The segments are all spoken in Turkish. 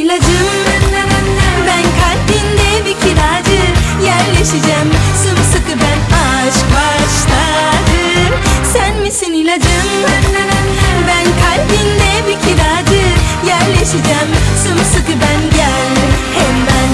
ilacım. Ben kalbinde bir kiracı, yerleşeceğim sımsıkı ben, aşk başladı. Sen misin ilacım? Ben kalbinde bir kiracı, yerleşeceğim sımsıkı ben, gel hemen.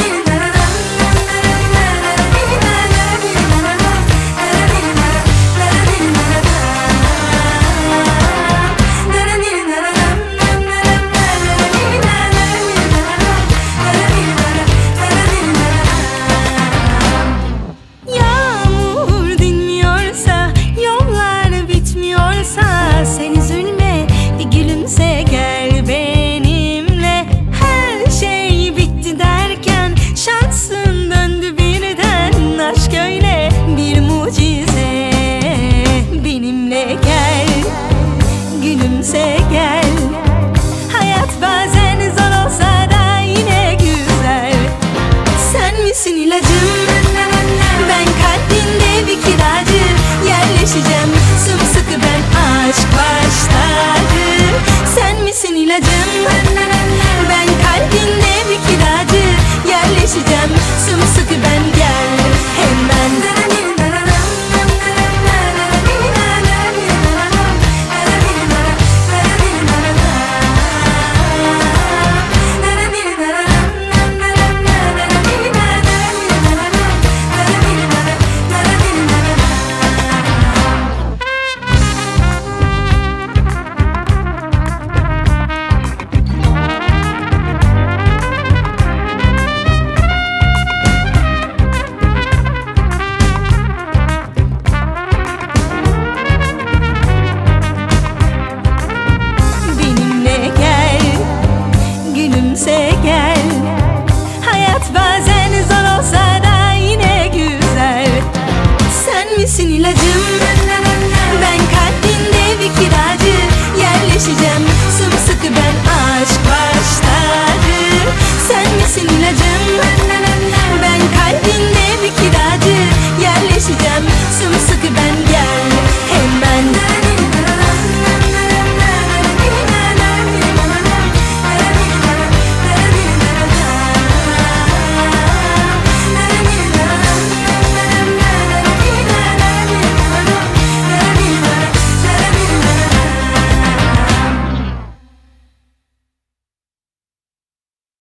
Yağmur dinmiyorsa, yollar bitmiyorsa, sen üzülme, bir gülümse, gel benimle. Her şey bitti derken şansın döndü birden, aşk öyle bir mucize. Benimle gel, gülümse gel. Hayat bazen zor olsa da yine güzel. Sen misin ilacım? Ben kalbinde bir kiracı, yerleşeceğim sımsıkı ben, aşk başladı. Sen misin ilacım? Ben kalbinde bir kiracı, yerleşeceğim sımsıkı ben, gel hemen. Benimle gel, gülümse gel. Hayat bazen